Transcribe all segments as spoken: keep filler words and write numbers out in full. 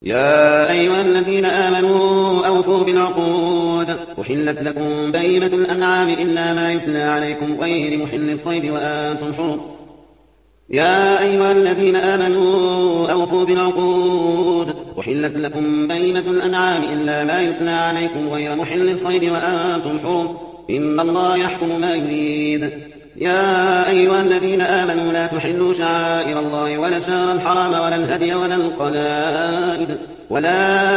يا أيها الذين آمنوا أوفوا بالعقود أحلت لكم بهيمة الأنعام إلا ما يتلى عليكم غير محل الصيد وأنتم حرم يا أيها الذين آمنوا أوفوا بالعقود أحلت لكم بهيمة الأنعام إلا ما يتلى عليكم غير محل الصيد وأنتم حرم إن الله يحكم ما يريد يا أيها الذين آمنوا لا تحلوا شعائر الله ولا الشهر الحرام ولا الهدي ولا القلائد ولا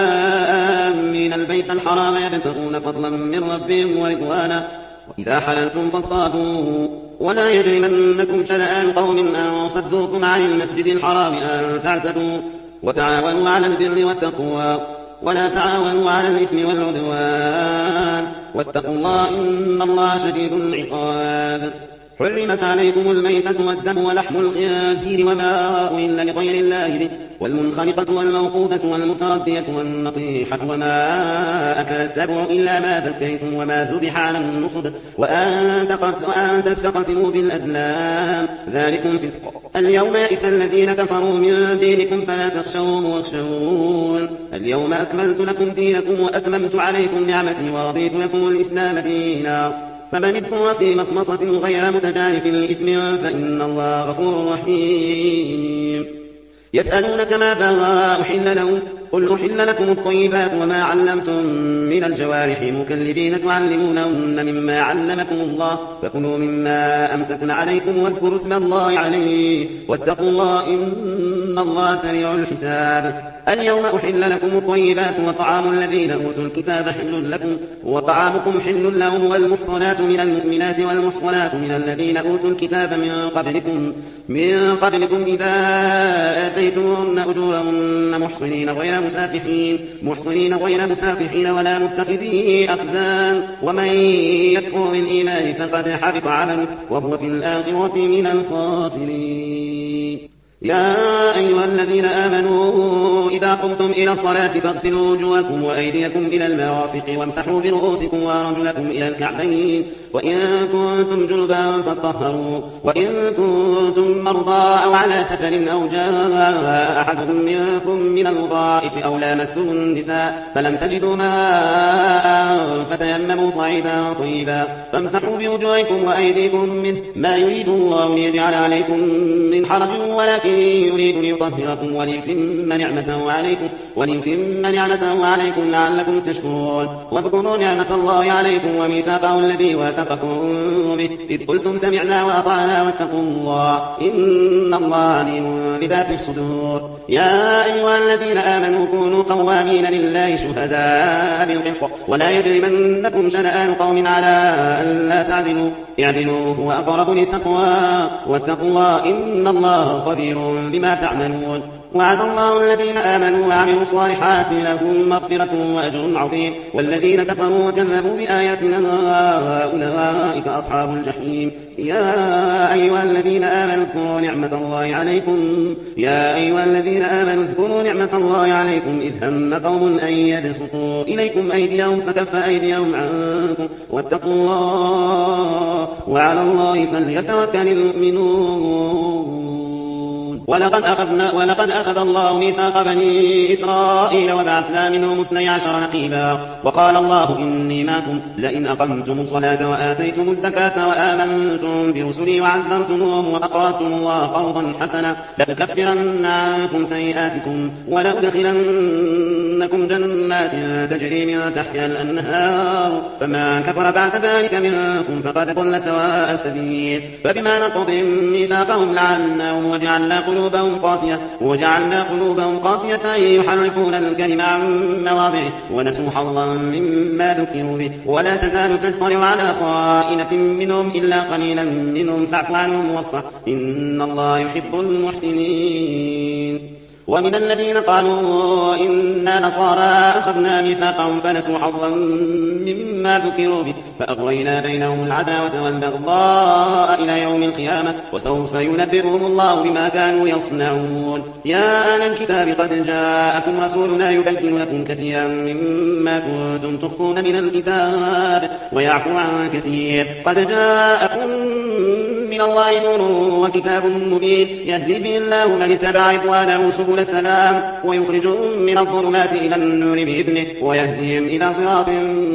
آمين البيت الحرام يبتغون فضلا من ربهم ورضوانا وإذا حللتم فاصطادوا ولا يجرمنكم شنآن قوم أن صدوكم عن المسجد الحرام أن تعتدوا وتعاونوا على البر والتقوى ولا تعاونوا على الإثم والعدوان واتقوا الله إن الله شديد العقاب حرمت عليكم الميتة والدم ولحم الخنزير وما أهل لغير الله به والمنخنقة والموقوذة والمتردية والنطيحة وما أكل السبع إلا ما ذكيتم وما ذبح على النصب وأن تستقسموا بالأزلام ذلكم فسق اليوم يئس الذين كفروا من دينكم فلا تخشوهم واخشون اليوم أكملت لكم دينكم وأتممت عليكم نعمتي ورضيت لكم الإسلام دينا فمن اضطر في مخمصة غير متجانف لإثم فإن الله غفور رحيم يسألونك ماذا أحل لهم قل أحل لكم الطيبات وما علمتم من الجوارح مكلبين تعلمونهن مما علمكم الله فكلوا مما أمسكن عليكم واذكروا اسم الله عليه واتقوا الله إن الله سريع الحساب اليوم أحل لكم الطيبات وطعام الذين أوتوا الكتاب حل لكم وطعامكم حل لهم والمحصنات من المؤمنات والمحصنات من الذين أوتوا الكتاب من قبلكم من قبلكم إذا آتيتموهن أجورهن محصنين غير مسافحين محصنين غير مسافحين ولا متخذي أخذان ومن يكفر بالإيمان فقد حبط عمله وهو في الآخرة من الخاسرين يا أيها الذين آمنوا إذا قمتم إلى الصلاة فاغسلوا وجوهكم وأيديكم إلى المرافق وامسحوا برؤوسكم وأرجلكم إلى الكعبين وإن كنتم جنبا فاطهروا وإن كنتم مرضى أو على سفر أو جاء أحد منكم من الغائط أو لامستم النساء فلم تجدوا ماء فتيمموا صعيدا طيبا فامسحوا بوجوهكم وأيديكم منه ما يريد الله ليجعل عليكم من حرج ولكن يريد ليطهركم وليتم نعمته عليكم وليتم نعمته عليكم لعلكم تشكرون واذكروا نعمة الله عليكم وميثاقه الذي واثقكم به إذ قلتم سمعنا وأطعنا واتقوا الله إن الله عليم بذات الصدور يا أيها الذين آمنوا كونوا قوامين لله شهداء بالقسط ولا يجرمنكم شنآن قوم على ألا تعدلوا اعدلوا هو أقرب للتقوى واتقوا الله إن الله خبير بما تعملون وعد الله الذين آمنوا وعملوا الصالحات لهم مغفرة وأجر عظيم والذين كفروا وكذبوا بآياتنا أولئك أصحاب الجحيم يا أيها الذين آمنوا اذكروا نعمة الله عليكم يا أيها الذين آمنوا اذكروا نعمة الله عليكم إذ هم قوم أن يبسطوا إليكم أيديهم فكف أيديهم عنكم واتقوا الله وعلى الله فليتوكل المؤمنون ولقد أخذنا ولقد أخذ الله ميثاق بني إسرائيل وبعثنا منهم اثني عشر نقيبا وقال الله إني معكم لئن أقمتم الصلاة وآتيتم الزكاة وآمنتم برسلي وعزرتموهم وأقرضتم الله قرضا حسنا لأكفرن عنكم سيئاتكم ولأدخلنكم جنات تجري من تحتها الأنهار فمن كفر بعد ذلك منكم فقد ضل سواء السبيل فبما نقضهم ميثاقهم لعناهم وجعلنا قلوبهم قاسية وجعلنا قلوبهم قاسية يحرفون الكلم عن مواضعه ونسوا حظا مما ذكروا به ولا تزال تطلع على خائنة منهم إلا قليلا منهم فاعف عنهم واصفح إن الله يحب المحسنين ومن الذين قالوا إنا نصارى أخذنا ميثاقهم فنسوا حظا مما ذكروا به فأغرينا بينهم العداوة والبغضاء إلى يوم القيامة وسوف ينبئهم الله بما كانوا يصنعون يا أهل الكتاب قد جاءكم رسولنا يبين لكم كثيرا مما كنتم تخفون من الكتاب ويعفو عن كثير قد جاءكم من الله نور وكتاب مبين يهدي به الله من اتبع رضوانه سبل السلام ويخرجهم من الظلمات إلى النور بإذنه ويهديهم إلى صراط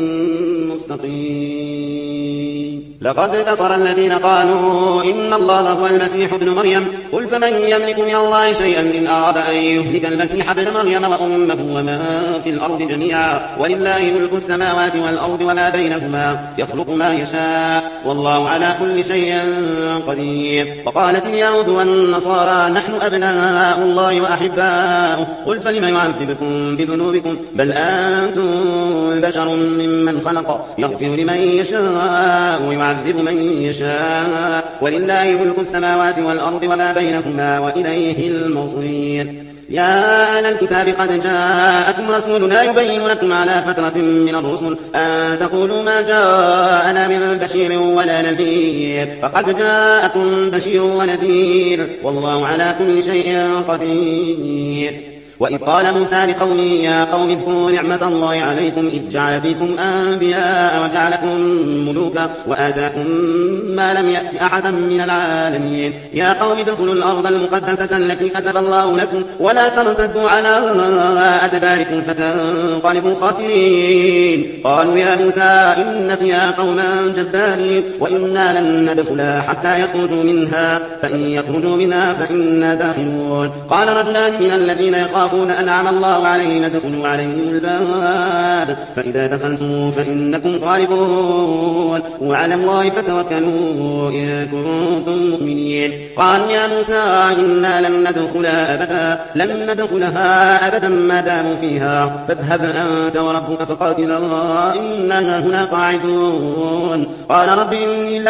مستقيم. لقد كفر الذين قالوا إن الله هو المسيح ابن مريم قل فمن يملك من الله شيئا إن أراد أن يهلك المسيح ابن مريم وأمه ومن في الأرض جميعا ولله ملك السماوات والأرض وما بينهما يخلق ما يشاء والله على كل شيء قدير. وقالت اليهود والنصارى نحن أبناء الله وأحباؤه قل فلم يعذبكم بذنوبكم بل أنتم بشر ممن خلق يغفر لمن يشاء ويعذب من يشاء ولله ملك السماوات والأرض وما بينهما وإليه المصير. يا أهل الكتاب قد جاءكم رسولنا يبين لكم على فترة من الرسل أن تقولوا ما جاءنا من بشير ولا نذير فقد جاءكم بشير ونذير والله على كل شيء قدير. وإذ قال موسى لقومه يا قوم اذكروا نعمة الله عليكم إذ جعل فيكم أنبياء وجعلكم ملوكا وآتاكم ما لم يأت أحدا من العالمين يا قوم ادخلوا الأرض المقدسة التي كتب الله لكم ولا ترتدوا على أدباركم فتنقلبوا خاسرين. قالوا يا موسى إن فيها قوما جبارين وإنا لن ندخلها حتى يخرجوا منها فإن يخرجوا منها فإنا داخلون. قال رجلان من الذين يخافون أنعم الله عليهم ادخلوا عليهم الباب فإذا دخلتم فإنكم غالبون وعلى الله فتوكلوا إن كنتم مؤمنين. قالوا يا موسى إنا لن ندخلها أبدا لن ندخلها أبدا ما داموا فيها فاذهب أنت وربك فقاتلا إننا هنا قاعدون. قال رب إني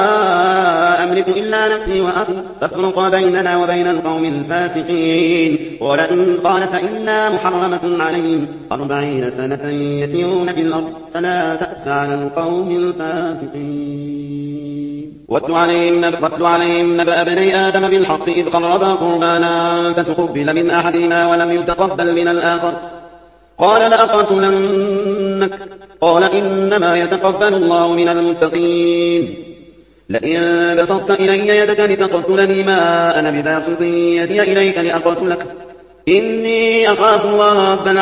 لا أملك إلا نفسي وأخي فافرق بيننا وبين القوم الفاسقين. ولئن قال فإنا محرمة عليهم أربعين سنة يتيهون في الأرض فلا تأس على القوم الفاسقين. واتل عليهم نبأ ابني آدم بالحق إذ قربا قربانا فتقبل من أحدهما ولم يتقبل من الآخر قال لأقتلنك قال إنما يتقبل الله من المتقين. لئن بسطت إلي يدك لتقتلني ما أنا بباسط يدي إليك لأقتلك إني أخاف الله رب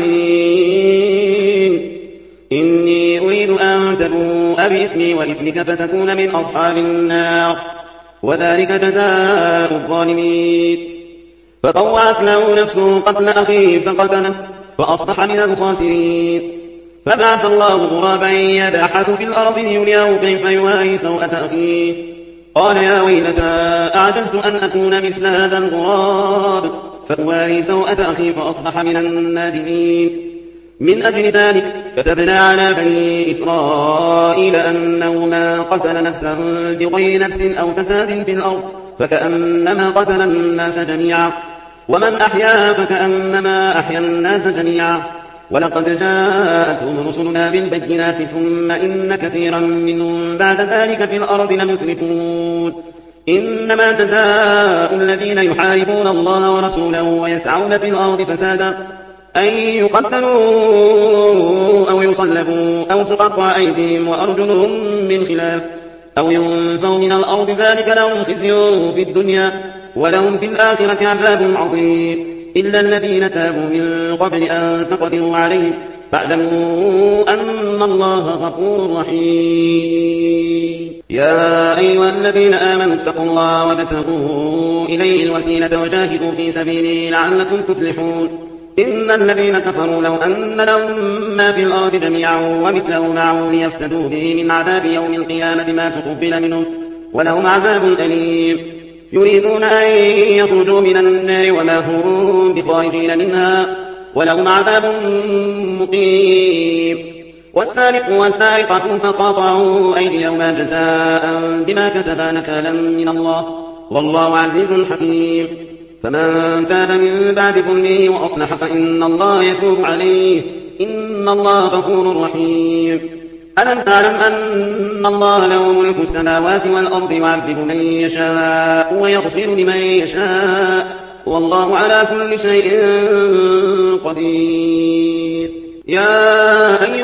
العالمين. إني أريد أن تبوء بإثمي وإثمك فتكون من أصحاب النار وذلك جزاء الظالمين. فطوعت له نفسه قتل أخيه فقتله فأصبح من الخاسرين. فبعث الله غرابا يبحث في الأرض ليريه كيف يواري سوءة أخيه قال يا ويلتى أعجزت أن أكون مثل هذا الغراب فأواري سوءة أخي فأصبح من النادمين. من أجل ذلك كتبنا على بني إسرائيل أنه من قتل نفسا بغير نفس أو فساد في الأرض فكأنما قتل الناس جميعا ومن أحياها فكأنما أحيا الناس جميعا. ولقد جاءتهم رسلنا بالبينات ثم إن كثيرا منهم بعد ذلك في الأرض لمسرفون. إنما جزاء الذين يحاربون الله ورسوله ويسعون في الأرض فسادا أن يقتلوا أو يصلبوا أو تقطع أيديهم وأرجلهم من خلاف أو ينفوا من الأرض ذلك لهم خزي في الدنيا ولهم في الآخرة عذاب عظيم. إلا الذين تابوا من قبل أن تقدروا عليهم فاعلموا أن الله غفور رحيم. يا أيها الذين آمنوا اتقوا الله وابتغوا إليه الوسيلة وجاهدوا في سبيله لعلكم تفلحون. إن الذين كفروا لو أن لهم ما في الأرض جميعا ومثله معه ليفتدوا به من عذاب يوم القيامة ما تقبل منهم ولهم عذاب أليم. يريدون أن يخرجوا من النار وما هم بخارجين منها ولهم عذاب مقيم. والسارق والسارقة فقاطعوا أيديهما جزاء بما كسبا نكالا من الله والله عزيز حكيم. فمن تاب من بعد ظلمه وأصلح فإن الله يتوب عليه إن الله غفور رحيم. ألم تعلم أن الله له ملك السماوات والأرض يعذب من يشاء ويغفر لمن يشاء والله على كل شيء قدير. يا أيها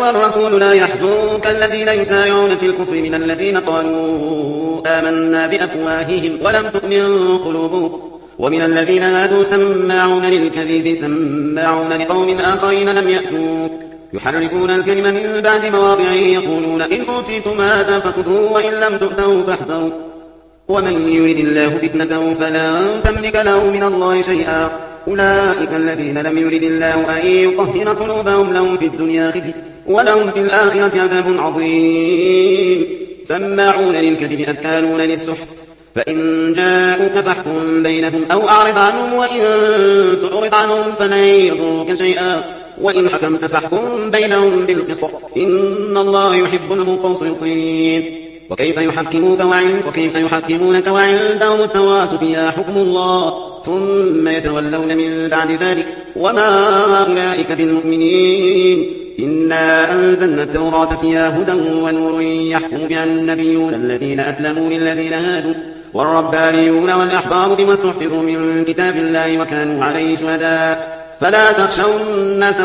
أيها الرسول لا يحزنك الذين يسارعون في الكفر من الذين قالوا آمنا بأفواههم ولم تؤمن قلوبهم ومن الذين هادوا سماعون للكذب سماعون لقوم آخرين لم يأتوك يحرفون الكلم من بعد مواضعه يقولون إن أوتيتم هذا فخذوه وإن لم تؤتوا فاحذروا ومن يرد الله فتنته فلن تملك له من الله شيئا أولئك الذين لم يرد الله أن يطهر قلوبهم لهم في الدنيا خزي ولهم في الآخرة عذاب عظيم سماعون للكذب أكالون للسحت فإن جاءوك فاحكم بينهم أو أعرض عنهم وإن تعرض عنهم فلن يضروك شيئا وإن حكمت فاحكم بينهم بالقسط إن الله يحب المقسطين وكيف يحكموك وعند وكيف يحكمونك وعندهم التوراة فيها حكم الله ثم يتولون من بعد ذلك وما أولئك بالمؤمنين إنا أنزلنا التوراة فيها هدى ونور يحكم بها النبيون الذين أسلموا للذين هادوا والربانيون والأحبار بما استحفظوا من كتاب الله وكانوا عليه شهداء فلا تخشوا الناس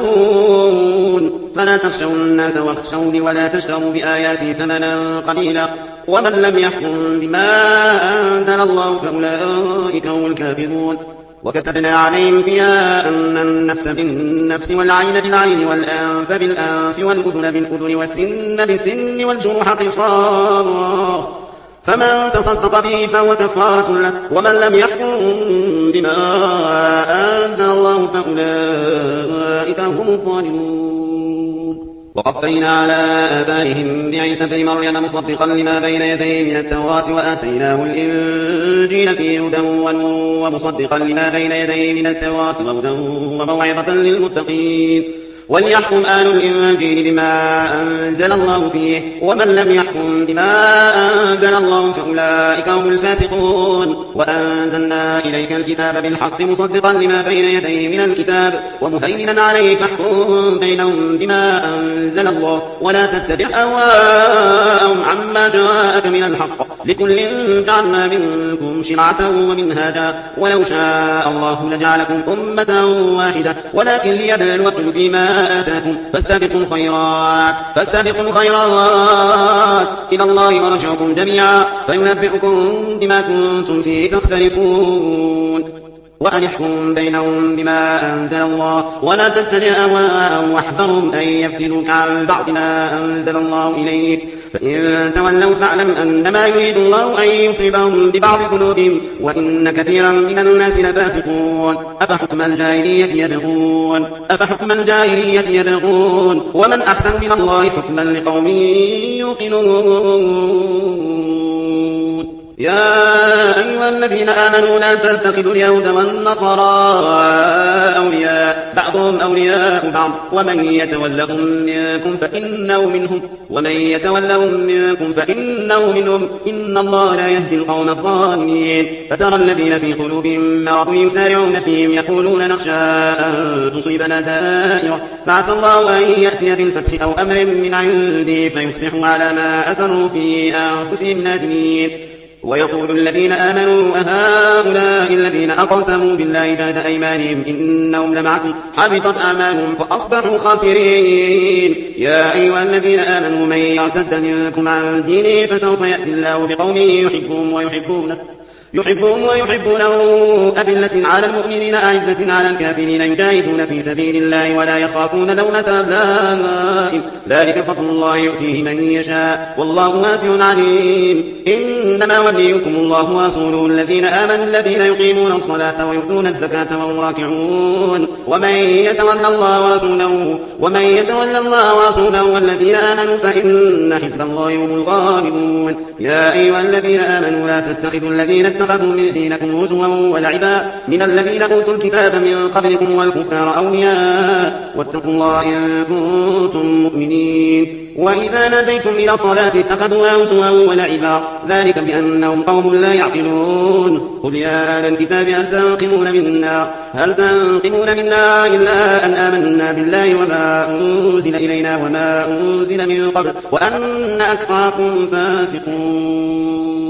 واخشون فلا تخشوا الناس واخشوني ولا تشتروا بآياتي ثمنا قليلا ومن لم يحكم بما أنزل الله فأولئك هم الكافرون وكتبنا عليهم فيها أن النفس بالنفس والعين بالعين والأنف بالأنف والأذن بالأذن والسن بالسن والجروح قصاص فمن تصدق به فهو كفارة له ومن لم يحكم بما أنزل الله فأولئك هم الظالمون وقفينا على آثارهم بعيسى ابن مريم مصدقا لما بين يديه من التوراة وآتيناه الإنجيل فيه هدى ونور ومصدقا لما بين يديه من التوراة وهدى وموعظة للمتقين وليحكم آل الإنجيل بما أنزل الله فيه ومن لم يحكم بما أنزل الله فأولئك هم الفاسقون وأنزلنا إليك الكتاب بالحق مصدقا لما بين يديه من الكتاب ومهيمنا عليه فاحكم بينهم بما أنزل الله ولا تتبع أهواءهم عما جاءك من الحق لكل جعلنا منكم شرعة ومنهاجا ولو شاء الله لجعلكم أمة واحدة ولكن ليبلوكم فيما آتاكم فاستبقوا الخيرات فاستبقوا الخيرات إلى الله مرجعكم جميعا فينبئكم بما كنتم فيه تختلفون وأن يحكم بينهم بما أنزل الله ولا تتبع أهواءهم واحذرهم أن يفتنوك عن بعض ما أنزل الله إليك فإن تولوا فاعلم أنما يريد الله أن يصيبهم ببعض ذنوبهم وإن كثيرا من الناس لفاسقون أفحكم الجاهلية يبغون أفحكم الجاهلية يبغون ومن أحسن من الله حكما لقوم يوقنون يا أيها الذين آمنوا لا تتخذوا اليهود والنصارى أولياء بعضهم أولياء بعض ومن يتولهم منكم فإنه منهم ومن يتولهم منكم فإنه منهم إن الله لا يهدي القوم الظالمين فترى الذين في قلوبهم مرض يسارعون فيهم يقولون نخشى أن تصيبنا دائرة فعسى الله أن يأتي بالفتح أو أمر من عنده فيصبحوا على ما أسروا في أنفسهم نادمين ويقول الذين آمنوا أهؤلاء الذين أقسموا بالله بعد أيمانهم إنهم لمعكم حبطت أعمالهم فأصبحوا خاسرين يا أيها الذين آمنوا من يرتد منكم عن دينه فسوف يأتي الله بقوم يحبهم ويحبونه يحبهم ويحبونه أذلة على المؤمنين أعزة على الكافرين يجاهدون في سبيل الله ولا يخافون لومة لائم ذلك فضل الله يؤتيه من يشاء والله واسع عليم إنما وليكم الله ورسوله الذين آمنوا الذين يقيمون الصلاة ويؤتون الزكاة وهم راكعون ومن يتولى الله ورسوله ومن يتولى الله ورسوله والذين آمنوا فإن حزب الله هم الغالبون يا أيها الذين آمنوا لا تتخذوا الذين اتخذوا من دينكم هزوا ولعبا من الذين أوتوا الكتاب من قبلكم والكفار أولياء واتقوا الله إن كنتم مؤمنين وإذا ناديتم إلى الصلاة اتخذوها هزوا ولعبا ذلك بأنهم قوم لا يعقلون قل يا أهل الكتاب هل تنقمون منا هل تنقمون منا إلا أن آمنا بالله وما أنزل إلينا وما أنزل من قبل وأن أكثركم فاسقون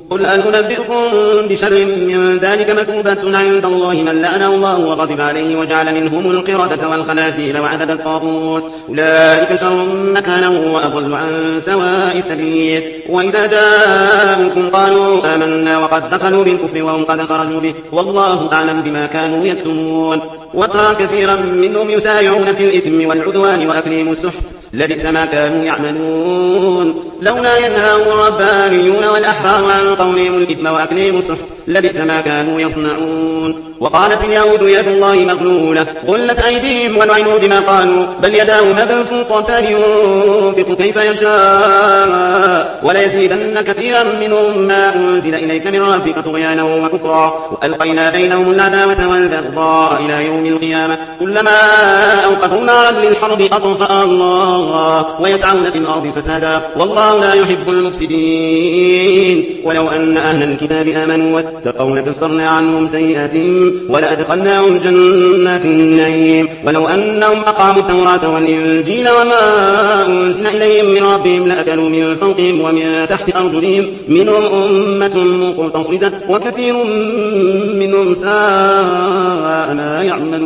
قل هل أنبئكم بشر من ذلك مثوبة عند الله من لعنه الله وغضب عليه وجعل منهم القردة والخنازير وعبد الطاغوت أولئك شر مكانا وأضل عن سواء السبيل وإذا جاءوكم قالوا آمنا وقد دخلوا بالكفر وهم قد خرجوا به والله أعلم بما كانوا يكتمون وترى كثيرا منهم يسارعون في الإثم والعدوان وأكلهم السحت لبئس ما كانوا يعملون لولا ينهاهم الربانيون والأحبار عن قولهم الإثم وأكلهم السحت لبئس ما كانوا يصنعون وقالت اليهود يد الله مغلولة غلت أيديهم ولعنوا بما قالوا بل يداه مبسوطتان ينفق كيف يشاء وليزيدن كثيرا منهم ما أنزل إليك من ربك طغيانا وكفرا وألقينا بينهم العداوة والبغضاء إلى يوم القيامة كلما أوقفوا نارا للحرب أطفأها الله ويسعون في الأرض فسادا والله لا يحب المفسدين ولو أن أهل الكتاب آمنوا واتقوا لكفرنا عنهم سيئاتهم ولأدخلناهم جنات النعيم ولو أنهم أقاموا التوراة والإنجيل وما أنزل إليهم من ربهم لأكلوا من فوقهم ومن تحت أرجلهم منهم أمة مقتصدة وكثير منهم ساء ما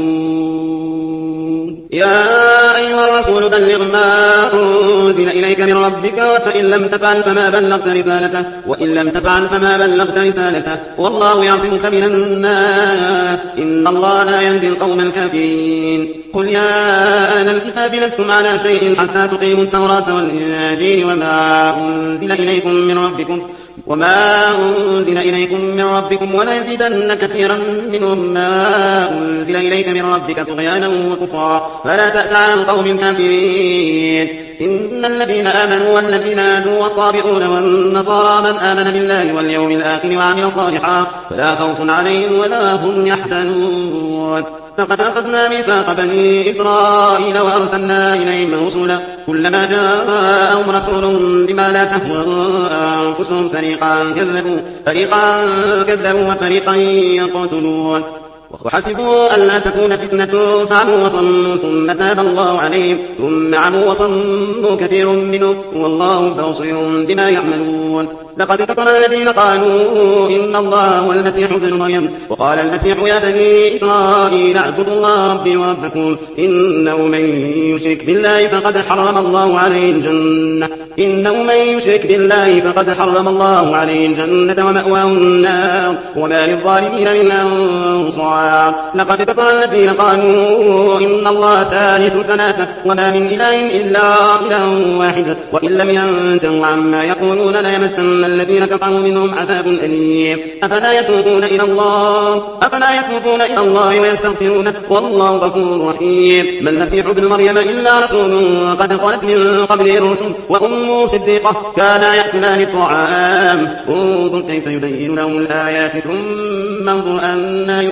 يعملون يا أيها الرسول بلغ ما أنزل إليك من ربك فإن لم تفعل فما بلغت رسالته وإن لم تفعل فما بلغت رسالته والله يعصمك من الناس إن الله لا يهدي القوم الكافرين قل يا أهل الكتاب لستم على شيء حتى تقيموا التوراة والإنجيل وما أنزل إليكم من ربكم وما أنزل إليكم من ربكم وليزيدن كثيرا منهم ما أنزل إليك من ربك طغيانا وكفرا فلا تأس على القوم الكافرين إن الذين آمنوا والذين هادوا والصابئون والنصارى من آمن بالله واليوم الآخر وعمل صالحا فلا خوف عليهم ولا هم يحزنون لقد أخذنا ميثاق بني إسرائيل وأرسلنا إليهم رسلا كلما جاءهم رسول بما لا تهوى أنفسهم فريقا كذبوا فريقا كذبوا وفريقا يقتلون وحسبوا ألا تكون فتنة فعموا وصموا ثم تاب الله عليهم ثم عموا وصموا كثير منهم والله بصير بما يعملون لقد كفر الذين قالوا إن الله هو المسيح ابن مريم وقال المسيح يا بني إسرائيل اعبدوا الله ربي وربكم إنه من يشرك بالله فقد حرم الله عليه الجنة إنه من يشرك بالله فقد حرم الله عليه الجنة ومأواه النار وما للظالمين من أنصار لقد كفر الذين قالوا إن الله ثالث ثلاثة وما من إله إلا إله واحد وإن لم ينتهوا عما يقولون ليمسن الذين كفروا منهم عذاب أليم أفلا يتوبون إلى الله أفلا يتوبون إلى الله ويستغفرونه والله غفور رحيم ما المسيح ابن مريم إلا رسول قد خلت من قبله الرسل وأمه صديقة كانا يأكلان الطعام انظر كيف يبين لهم الآيات ثم انظر أنى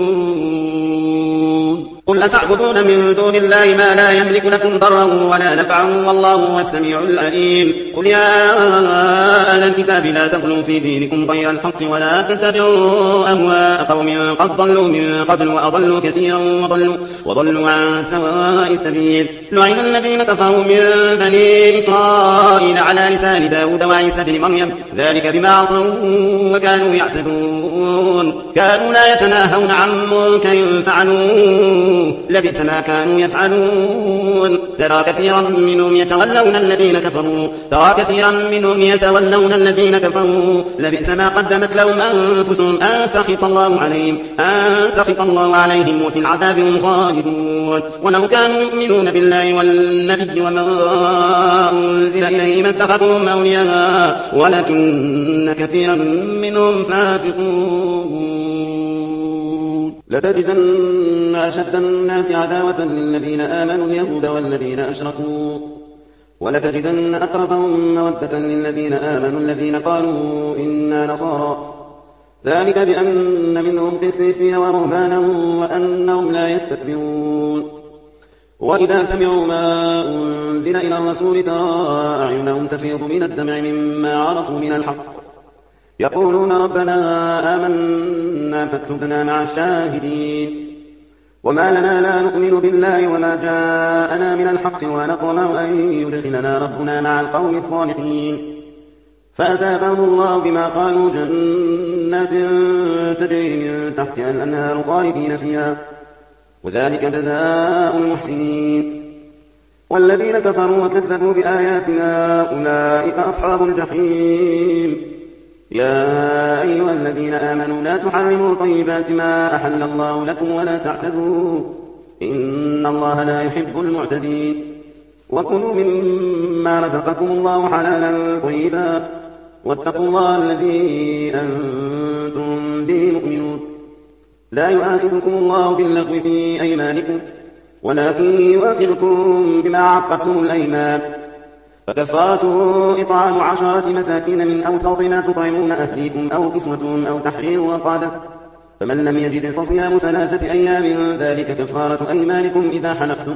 يؤفكون قل أتعبدون من دون الله ما لا يملك لكم ضرا ولا نفعا والله هو السميع العليم قل يا أهل الكتاب لا تغلوا في دينكم غير الحق ولا تتبعوا أهواء قوم قد ضلوا من قبل وأضلوا كثيرا وضلوا, وضلوا عن سواء السبيل لعن الذين كفروا من بني إسرائيل على لسان داود وعيسى بن مريم ذلك بما عصوا وكانوا يعتدون كانوا لا يتناهون عن منكر فعلوه لبئس ما كانوا يفعلون ترى كثيرا منهم يتولون الذين كفروا ترى كثيرا منهم يتولون الذين كفروا لبئس ما قدمت لهم أنفسهم أن سخط الله عليهم أن سخط الله عليهم وفي العذاب هم خالدون ولو كانوا يؤمنون بالله والنبي وما أنزل إليهم اتخذوهم أولياء ولكن كثيرا منهم فاسقون لتجدن أشد الناس عداوة للذين آمنوا اليهود والذين أشركوا ولتجدن أقربهم مودة للذين آمنوا الذين قالوا إنا نصارى ذلك بأن منهم قسيسين ورهبانا وأنهم لا يستكبرون وإذا سمعوا ما أنزل إلى الرسول ترى أعينهم تفيض من الدمع مما عرفوا من الحق يقولون ربنا آمنا فاكتبنا مع الشاهدين وما لنا لا نؤمن بالله وما جاءنا من الحق ونطمع أن يدخلنا ربنا مع القوم الصالحين فأثابهم الله بما قالوا جنات تجري من تحتها الأنهار خالدين فيها وذلك جزاء المحسنين. والذين كفروا وكذبوا بآياتنا أولئك أصحاب الجحيم. يا أيها الذين آمنوا لا تحرموا طيبات ما أحل الله لكم ولا تعتدوا إن الله لا يحب المعتدين. وكلوا مما رزقكم الله حلالا طيبا واتقوا الله الذي أنتم به مؤمنون. لا يؤاخذكم الله باللغو في أيمانكم ولكن يؤاخذكم بما عقدتم الأيمان فكفارته إطعام عشرة مساكين من أوسط ما تطعمون أهليكم أو كسوتهم أو تحرير رقبة فمن لم يجد فصيام ثلاثة أيام ذلك كفارة أيمانكم إذا حلفتم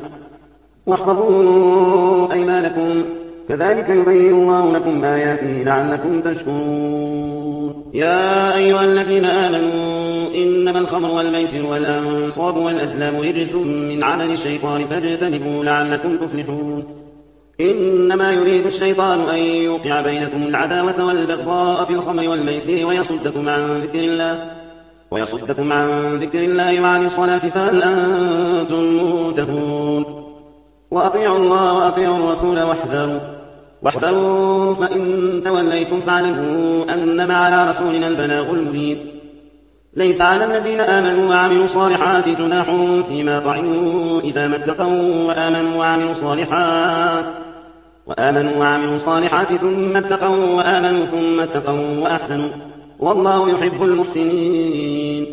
واحفظوا أيمانكم كذلك يبين الله لكم آياته لعلكم تشكرون. يا أيها الذين آمنوا إنما الخمر والميسر والأنصاب والأزلام رجس من عمل الشيطان فاجتنبوه لعلكم تفلحون. إنما يريد الشيطان أن يوقع بينكم العداوة والبغضاء في الخمر والميسر ويصدكم عن ذكر الله ويصدكم عن ذكر الله وعن الصلاة فهل أنتم منتهون. وأطيعوا الله وأطيعوا الرسول واحذروا واحذروا فإن توليتم فاعلموا أنما على رسولنا البلاغ المبين. ليس على الذين آمنوا وعملوا الصالحات جناح فيما طعموا إذا ما اتقوا وآمنوا وعملوا الصالحات وآمنوا وعملوا الصالحات ثم اتقوا وآمنوا ثم اتقوا وأحسنوا والله يحب المحسنين.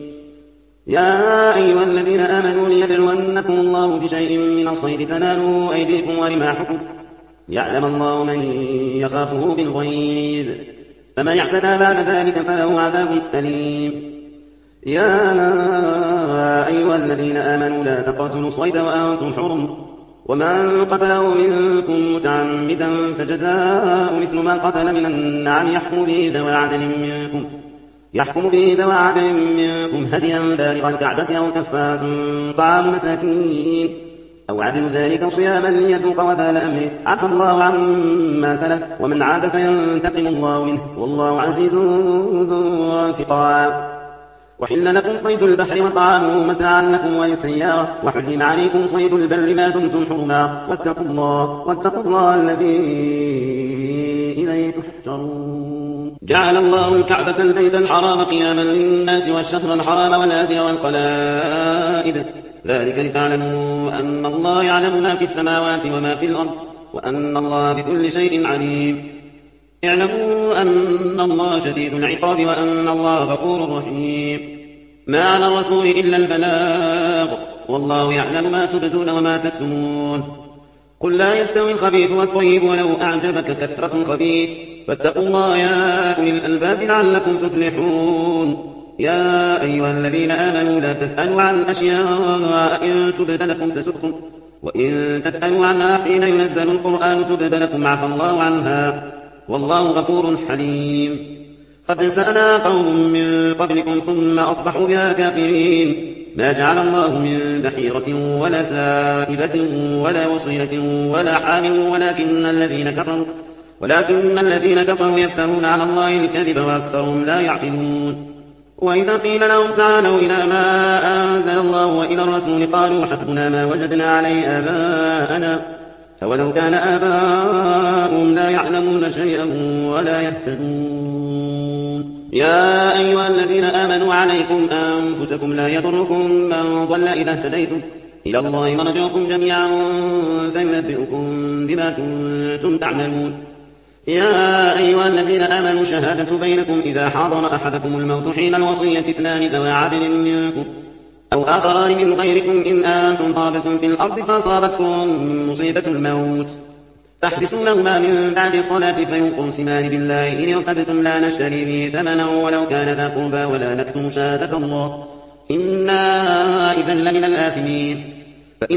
يا أيها الذين آمنوا ليبلونكم الله بشيء من الصيد تنالوا أيديكم ورماحكم يعلم الله من يخافه بالغيب فمن اعتدى بعد ذلك فله عذاب أليم. يا أيها الذين آمنوا لا تقتلوا الصيد وأنتم حرم ومن قتله منكم متعمدا فجزاء مثل ما قتل من النعم يحكم به ذوى عدل منكم يحكم به ذوى عدل منكم هديا بالغ الكعبة أو كفارة طعام مساكين أو عدل ذلك صياما ليذوق وبال أمره عفى الله عما سلف ومن عاد فينتقم الله منه والله عزيز ذو انتقام. وحل لكم صيد البحر وطعامه متاعا لكم وللسيارة وحرم عليكم صيد البر ما دمتم حرما واتقوا الله واتقوا الله الذي إليه تحشرون. جعل الله الكعبة البيت الحرام قياما للناس والشهر الحرام والهدي والقلائد ذلك لتعلموا أن الله يعلم ما في السماوات وما في الأرض وأن الله بكل شيء عليم. اعلموا أن الله شديد العقاب وأن الله غفور رحيم. ما على الرسول إلا البلاغ والله يعلم ما تبدون وما تكتمون. قل لا يستوي الخبيث والطيب ولو أعجبك كثرة الخبيث فاتقوا الله يا أولي الألباب لعلكم تفلحون. يا أيها الذين آمنوا لا تسألوا عن أشياء إن تبد لكم تسؤكم وإن تسألوا عنها حين ينزل القرآن تبد لكم عفى الله عنها والله غفور حليم. قد سألنا قوم من قبلكم ثم أصبحوا بها كافرين. ما جعل الله من بحيرة ولا سائبة ولا وصيلة ولا حام ولكن الذين كفروا ولكن الذين كفروا يفترون على الله الكذب وأكثرهم لا يعقلون. وإذا قيل لهم تعالوا إلى ما أنزل الله وإلى الرسول قالوا حسبنا ما وجدنا عليه آباءنا أولو كان آباؤهم لا يعلمون شيئا ولا يهتدون. يا أيها الذين آمنوا عليكم أنفسكم لا يضركم من ضل إذا اهتديتم إلى الله مرجعكم جميعا فينبئكم بما كنتم تعملون. يا أيها الذين آمنوا شهادة بينكم إذا حضر أحدكم الموت حين الوصية اثنان ذوى عدل منكم أو آخران من غيركم إن أنتم ضربتم في الأرض فأصابتكم مصيبة الموت تحبسونهما من بعد الصلاة فيقسمان بالله إن ارتبتم لا نشتري به ثمنا ولو كان ذا قربى ولا نكتم شهادة الله إنا إذا لمن الآثمين.